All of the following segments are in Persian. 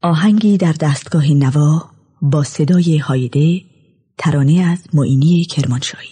آهنگی در دستگاه نوا با صدای هایده، ترانه از معینی کرمانشاهی.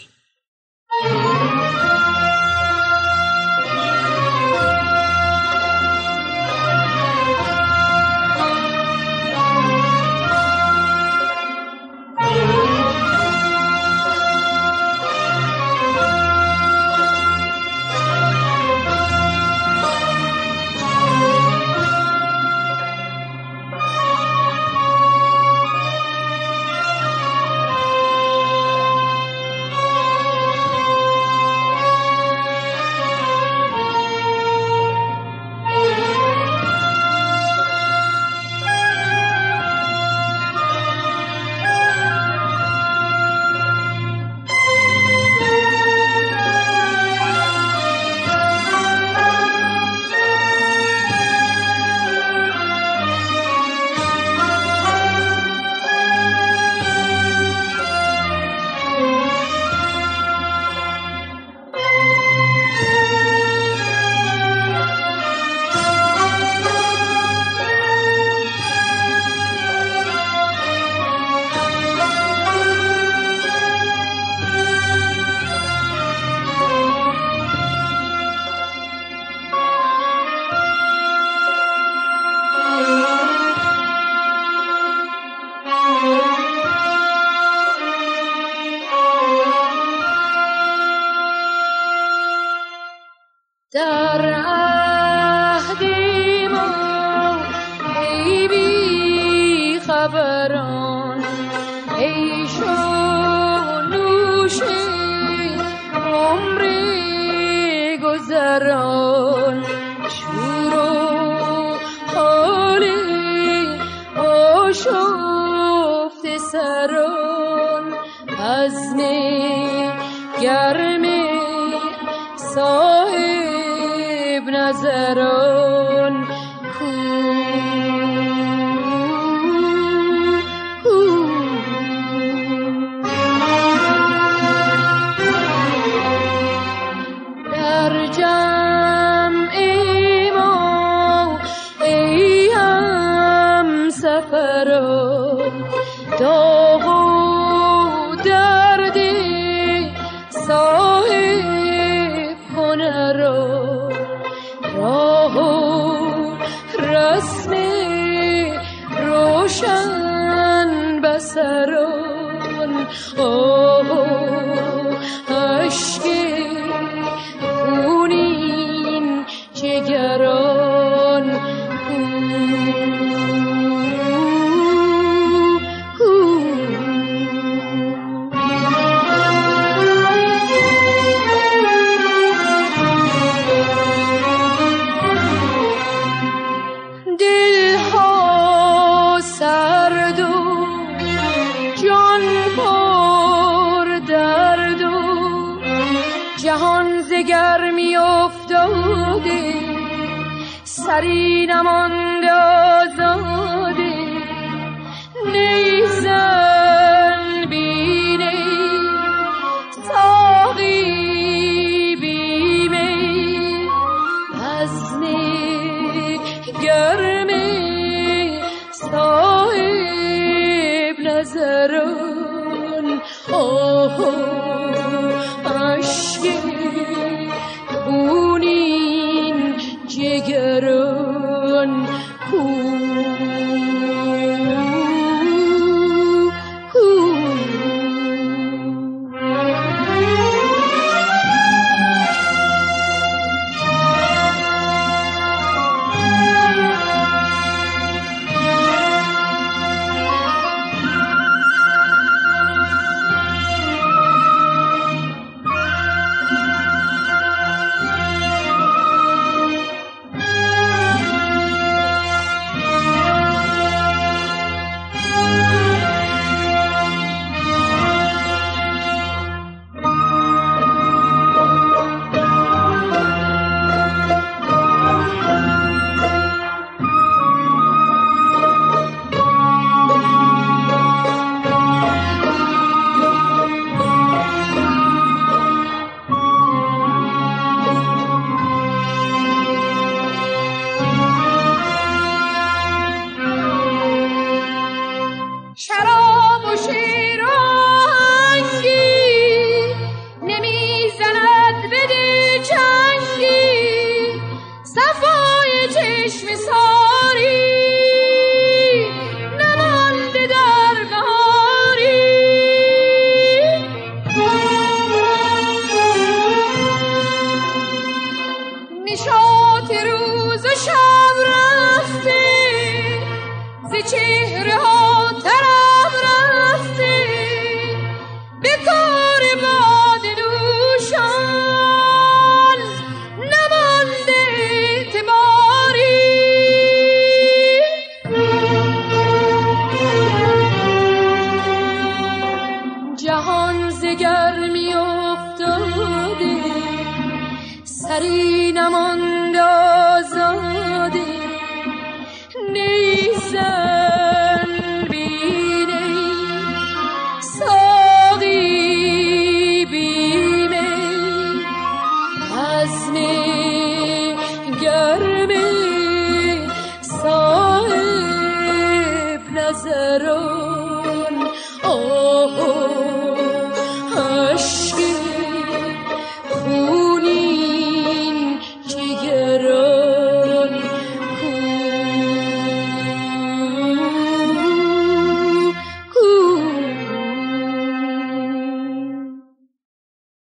در عهد ما ای بی خبران، ای نوش عمر گذران، شور و حال آشفته سران، عزم گرم صاحب نظران در جمع ما ای هم سفران، داغ و درد صاحب هنران، راه و رسم روشن بسران، آه و اشک خونین جگران، دلها سرد و جان پر درد و جهان ز گرمی افتاده، سری نمانده آزاده، نیزن بی نی ساقی بی می، بزم گرم صاحب نظران، آه اشک خونین جگران، شراب و شیر و آهنگی نمیزند بده چنگی صفای چشم ساری نمانده در بهاری نشاط روز و شب رفته ز چهره ها طرب رفته به کار باد نوشان نمانده اعتباری جهان ز گرمی افتاده سری نمانده آزاده نیزن بینه ساقی بیمه حزم گرمه صاحب نظران